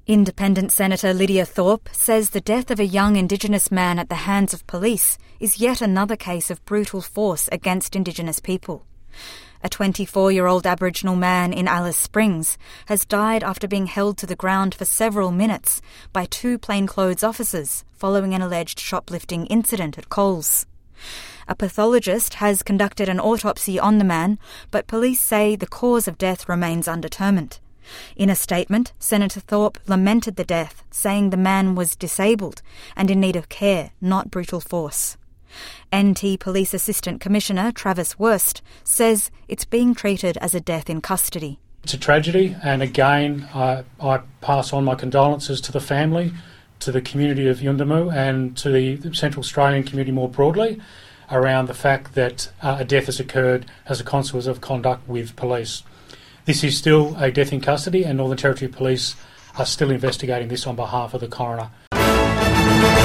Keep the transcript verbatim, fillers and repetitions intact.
Independent Senator Lydia Thorpe says the death of a young Indigenous man at the hands of police is yet another case of brutal force against Indigenous people. A twenty-four-year-old Aboriginal man in Alice Springs has died after being held to the ground for several minutes by two plainclothes officers following an alleged shoplifting incident at Coles. A pathologist has conducted an autopsy on the man, but police say the cause of death remains undetermined. In a statement, Senator Thorpe lamented the death, saying the man was disabled and in need of care, not brutal force. N T Police Assistant Commissioner Travis Wurst says it's being treated as a death in custody. It's a tragedy, and again, I, I pass on my condolences to the family, to the community of Yuendumu and to the Central Australian community more broadly around the fact that uh, a death has occurred as a consequence of conduct with police. This is still a death in custody, and Northern Territory Police are still investigating this on behalf of the coroner.